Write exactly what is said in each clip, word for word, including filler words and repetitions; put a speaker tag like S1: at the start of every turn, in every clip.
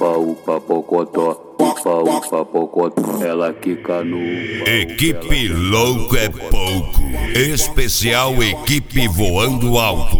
S1: upa, upa, pocotó, upa, upa, pocotó, ela quica no upa.
S2: Equipe Louco é Pouco, especial Equipe Voando Alto.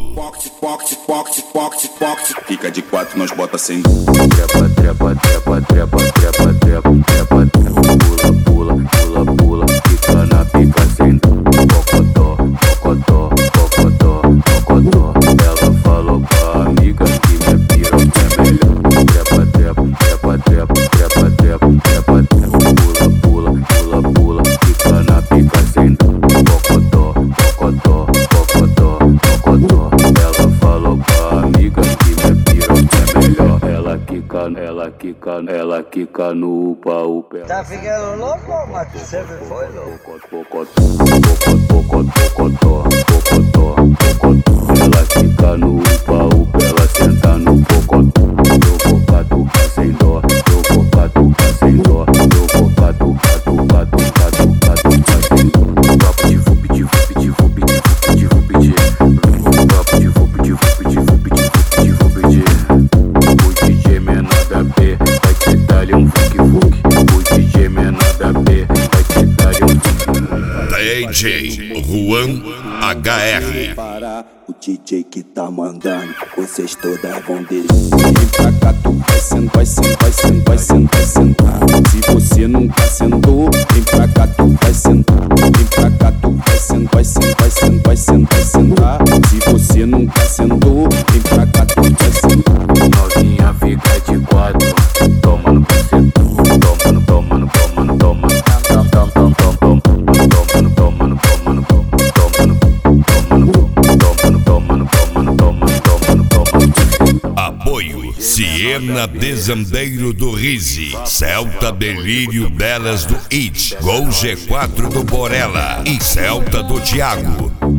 S3: Fica de quatro, nós bota sem.
S1: Trepa, trepa, trepa, trepa, trepa, trepa, trepa, trepa, pula, pula, pula, pula, fica na pica sem pocotó, pocotó, pocotó, pocotó. Ela falou pra amiga que minha piroca é melhor. Trepa, trepa, trepa, trepa, trepa, trepa, trepa, trepa, pula, pula, pula, pula, fica na pica sem pocotó, pocotó, pocotó, pocotó. Ela falou pra amiga que minha piroca é melhor. Ela quica, ela quica, ela quica no upa, upa.
S4: Tá ficando louco, Mato? Sempre foi louco.
S1: Pocotó, pocotó, pocotó, pocotó, pocotó. Ela fica no upa, upa, ela senta no pocotó. Eu vou catucar sem dó, eu vou catucar sem dó, eu vou catucar, catucar, catucar, catucar sem dó. Papo de vup, de vup, de vup, de vup, de vup, de papo de vup, de vup, de vup, de vup, de vup, de o D J menor da B vai te dar um funk funk. O D J menor da B vai te dar um funk.
S2: D J Juan H R.
S5: Para o D J que tá mandando, vocês todas vão descer. Vem pra cá, tu vai sentar, vai sentar, vai sentar, vai sentar, vai sentar. Se você nunca sentou, vem pra cá, tu vai sentar. Vem pra cá, tu vai sentar, vai sentar, vai sentar, vai sentar, vai sentar. Se você nunca sentou, vem pra cá, tu vai sentar.
S1: Novinha fica de quatro, toma no bucetão, toma no, toma no, toma no, toma no, toma, toma, toma, toma, toma no, toma no, toma no, toma no, toma no, toma no, toma no, toma no, toma no, toma no, toma no.
S2: Apoio Siena Desandeiro do Rizzi, Celta Delírio Delas do It, Gol G quatro do Borella e Celta do Thiago.